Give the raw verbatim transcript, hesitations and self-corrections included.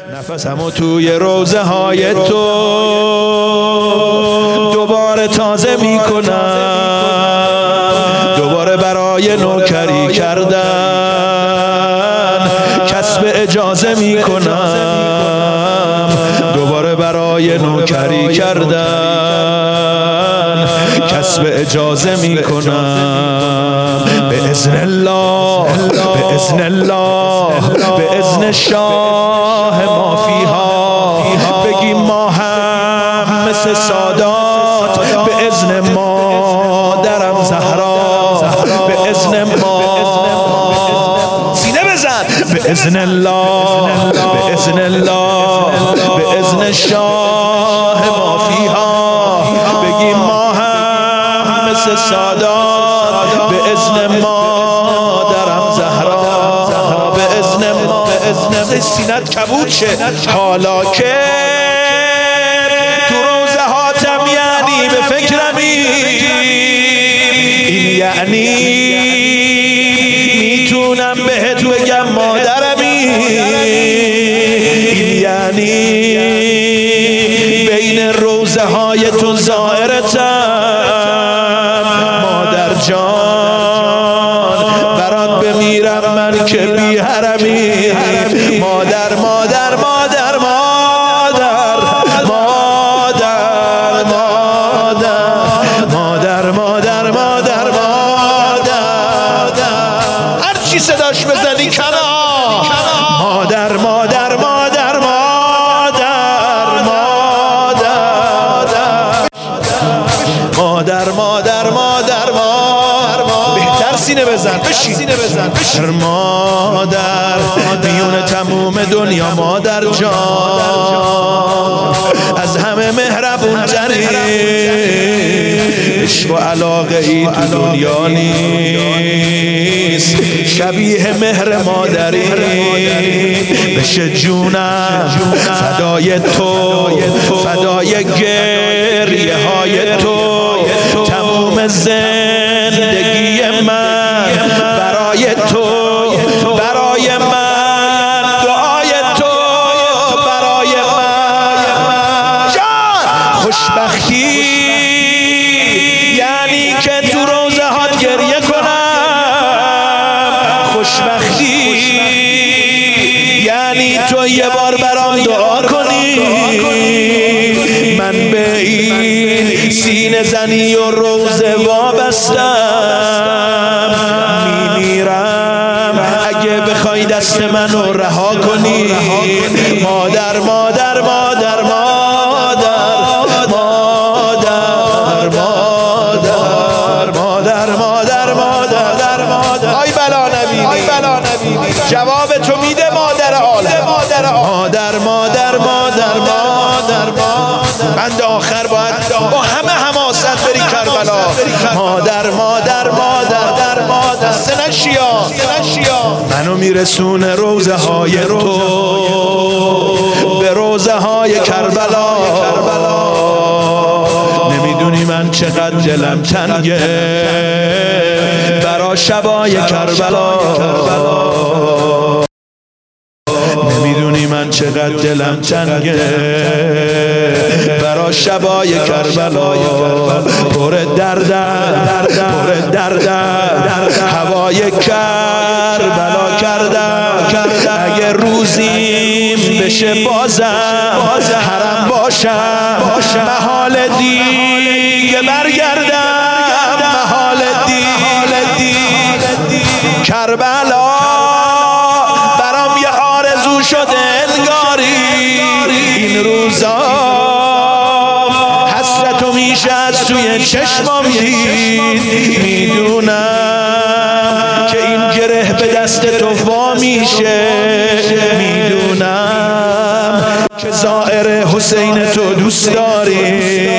نفسمو توی روزه های تو دوباره تازه میکنم، دوباره برای نوکری کردن کسب اجازه میکنم، دوباره برای نوکری کردن کسب اجازه میکنم. به اذن الله به اذن الله به اذن شاه ما فیها، بگیم ما هم مثل سادات، به اذن مادرم زهرا، به اذن ما سینه بزن، به اذن الله به اذن الله به اذن شاه ما فیها، بگیم ما هم مثل سادات، به اذن مادرم زهرا، به اذن ما به اذن سینت کبود شه. حالا که تو روزه هاتم یعنی به فکرمی، این یعنی میتونم بهت بگم مادرمی، این یعنی بین روزه هایتون زائرتم مادر جان، برات بمیرم من که بی حرمی. مادر مادر مادر مادر مادر مادر مادر مادر مادر هر چی صداش بزنی کنار، مادر مادر مادر مادر مادر مادر مادر مادر بهتر سینه بزن، بشین سینه بزن، بشین مادر میون تموم دنیا مادر جان، از همه مهربون تری، عشق و علاقه ای تو دنیا نیست شبیه مهر مادری. بشه جونم فدای تو، فدای گریه های تو، تموم زندگی من برای تو، برای من دعای تو برای من جان. خوشبختی یعنی که تو روزه هات گریه کنم، خوشبختی یعنی تو یه بار برام دعا کنی، من به این سینه زنی و روزه وابستم، میمیرم اگه بخوای دست منو رها کنی. مادر مادر مادر مادر مادر مادر مادر مادر مادر آی بلا نبیلی، آی بلا نبیلی جواب تو میده مادر عالم، مادر مادر مادر مادر مادر بند آخر باید با همه حماست بری کربلا. مادر مادر مادر مادر سنشیا منو میرسونه روزه های تو به روزه های کربلا. نمیدونی من چقدر دلم تنگه برا شبای کربلا، نمیدونی من چقدر دلم تنگه برا شبای کربلا. پر دردم پر دردم هوای کربلا کردم، اگه روزیم بشه بازم حرم باشم، محال دیگه برگردم، محال دیگه کربلا برام یه آرزو شده انگاری، این روزا حسرتو میشه از توی چشمام دید. میدونم که این گره به دست تو وا میشه، میدونم که زائر حسین تو دوست داری،